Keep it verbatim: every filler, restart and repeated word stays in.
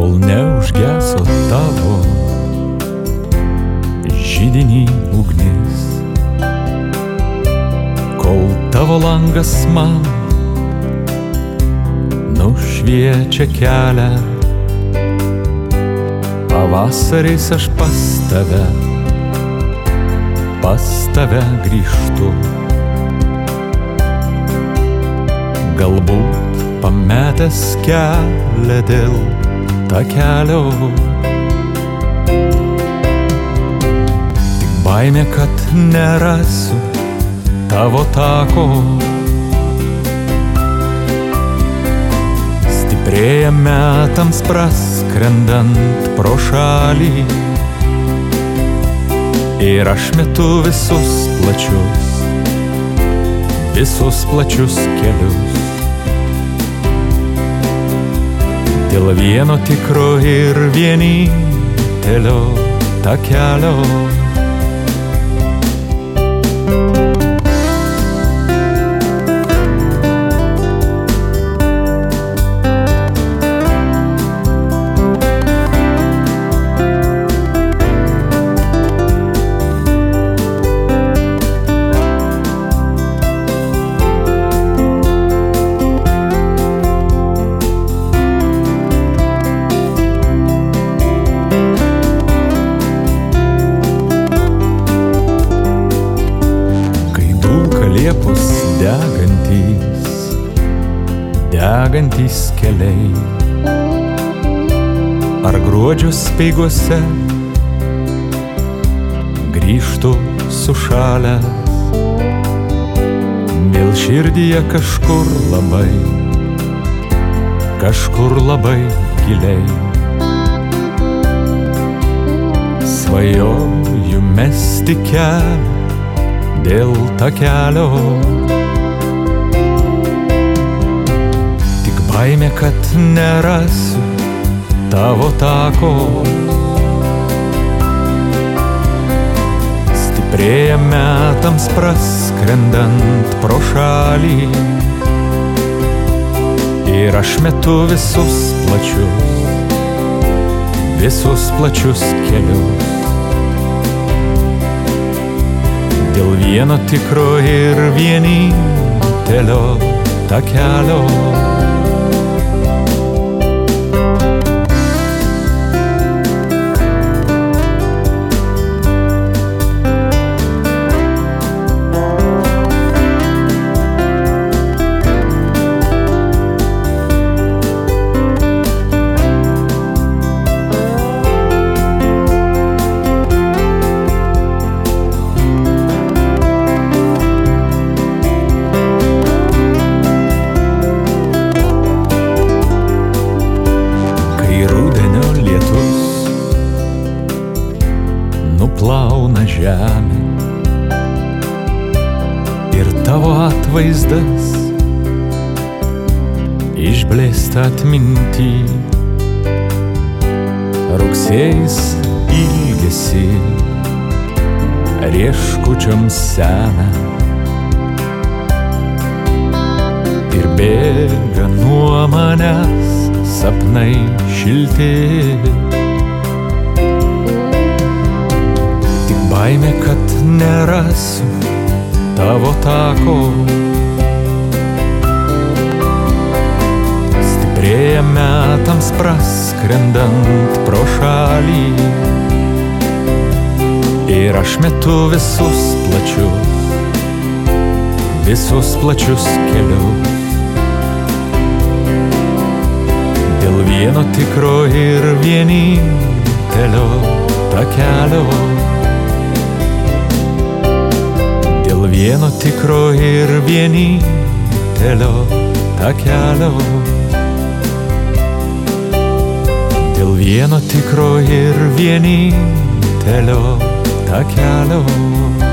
kol neužgeso tavo židinį ugnis, kol tavo langas man nušviečia kelią. Pavasariais aš pas tave, pas tave grįžtu. Galbūt pametęs kelią dėl takelio, tik baimė, kad nerasiu tavo tako. Stiprėja metams praskrendant pro šalį, ir aš metu visus plačius, visus plačius kelius. Dėl vieno tikro ir vienintelio takelio. Liepos degantys, degantys keliai, ar gruodžio speiguose grįžtu sušalęs, vėl širdyje kažkur labai, kažkur labai giliai. Svajoju mesti kelią dėl takelio, tik baimė, kad nerasiu tavo tako. Stiprėja metams praskrendant pro šalį, ir aš metu visus plačius, visus plačius kelius. Dėl vieno tikro ir vienintelio takelio. Nuplauna žemę ir tavo atvaizdas išblėsta atminty. Rugsėjis ilgesi rieškučioms sena ir bėga nuo manęs sapnai šilti. Baimė, kad nerasiu tavo tako. Stiprėja metams praskrendant pro šalį, ir aš metu visus plačius, visus plačius kelius. Dėl vieno tikro ir vienintelio takelio. Dėl vieno tikro ir vienintelio takelio. Dėl vieno tikro ir vienintelio takelio.